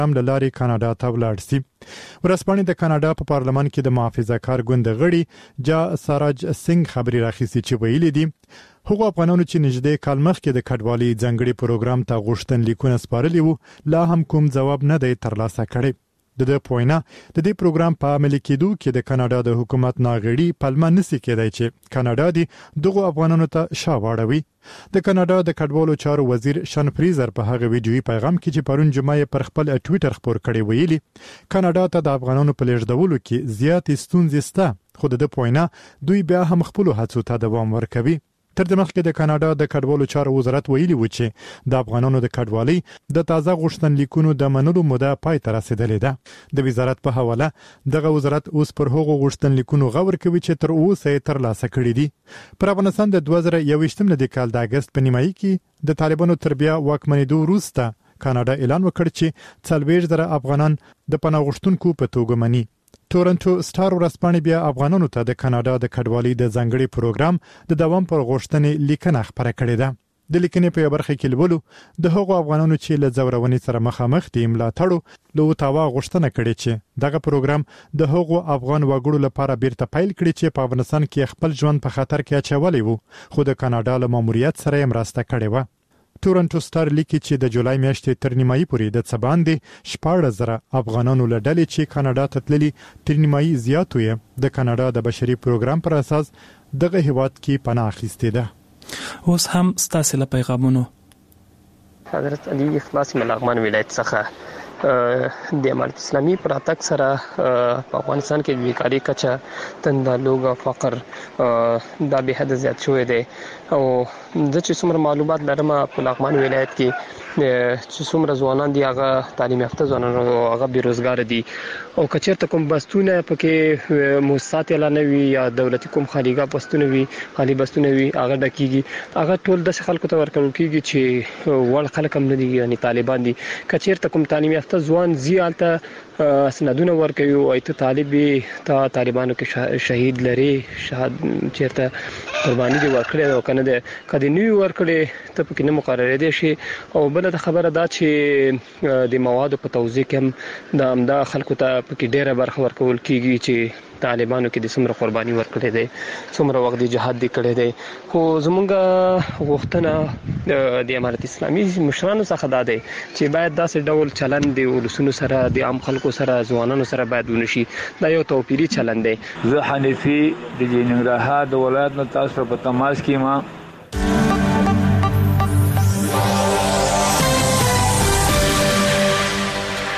هم له لارې کاناډا ته ولاړ شي. ورځپاڼې د کاناډا په پارلمان کې د محافظه کار ګوند غړي جا ساراج سنگ خبري راخیستي چې ویلي دي هغو افغانانو چې نږدې کال مخکې د کډوالۍ ځانګړي پروګرام ته غوښتنلیکونه سپارلي وو لا هم کوم ځواب نه دی ترلاسه کړی. د پوینا د دې پروګرام په عملي کېدو کې د کاناډا د حکومت ناغړي پلمه نسی کېدای چې کاناډا دی دغه افغانانو ته شاواړوي. د کاناډا د کډوالو چارو وزیر شان فریزر په هغه ویډیوي پیغام کې چې پرون جمعه پر خپل ټوئیټر خبر کړی ویلي کاناډا ته د افغانانو په لیږدولو کې زیات ستونزې شته خو د پوینا دوی بیا هم خپل هڅو ته دوام ورکوي. تر دې مخکې د کاناډا د کډوالو چارو وزارت ویلي و چې د افغانانو د کډوالۍ د تازه غوښتنلیکونو د منلو موده پای ته رسیدلې ده. د وزارت په حواله دغه وزارت اوس پر هغو غوښتنلیکونو غور کوي چې تر اوسه یې ترلاسه کړي دي. پر افغانستان د 2021 د کال د اگست په نیمایي کې د طالبانو تر بیا واکمنېدو وروسته کاناډا اعلان وکړ چې 40,000 افغانان د پناه غوښتونکو په توګه مني. تورنټو سټار ورځپاڼې بیا افغانانو ته د کاناډا د کډوالۍ د ځانګړي پروګرام د دوام پر غوښتنې لیکنه خبره کړې ده. د لیکنې په برخه کې لولو د هغو افغانانو چې له ځورونې سره مخامخ دي ملاتړو له اوتاوا غوښتنه کړې چې دغه پروګرام د هغو افغان وګړو لپاره بیرته پیل کړي چې په افغانستان کې خپل ژوند په خطر کې اچولی وو خو د کاناډا له ماموریت سره یې مرسته کړې وه. تورنټو سټار لیکي چې د جولای میاشتې تر نیمایي پورې د څه باندې 14,000 افغانانو له ډلې چې کاناډا ته تللي تر نیمایي زیاتو یې د کاناډا د بشري پروګرام پر اساس دغه هیواد کې پناه اخیستې ده. اوس هم ستاسو له پیغامونو. حضرت علي اخلاص ملغمن ولایت څخه د امارت اسلامي پر اتک سره په افغانستان کې د بیکاری کچه تندلوګ او فقر دا به حد زیات شوی دی او د چې څومره معلومات لرم په لغمان ولایت کې چې څومره ځوانان دي هغه تعلیم یافته ځوانان او هغه بیروزګار دي او کچېرته کوم بستونه پکې موسسات اعلان وي یا دولتي کوم خالیګاه بستونه وي خالی بستونه وي هغه ډکیږي هغه ټول د خلکو ته ورکول کیږي چې ول خلک هم نه دي یعنی طالبان دي کچېرته کوم تعلیم یافته ځوان زیالته سندونه ورکوي او ایت طالبي ته طالبانو کې شهید لري شهادت چیرته قرباني دي ورکړي او کنه د کدي نیو ورکړي ته پکې نه مقرره دي شي او بل خبره دا چې د موادو په توزیع کې د امدا خلکو ته پکې ډیره برخه ورکول کیږي چې طالبانو کې د څومره قرباني ورکړي دي څومره وخت د جهاد دی کړي دي خو زمونږ غوښتنه د امارت اسلامي مشرانو څخه دا دی چې باید داسې ډول چلند دی ولسونو سره د عام خلکو سره ځوانانو سره باید ونشي دا یو توپیری چلند دی. زه حنفي د جننګراها د ولایت نو تاسو په تماس کې ما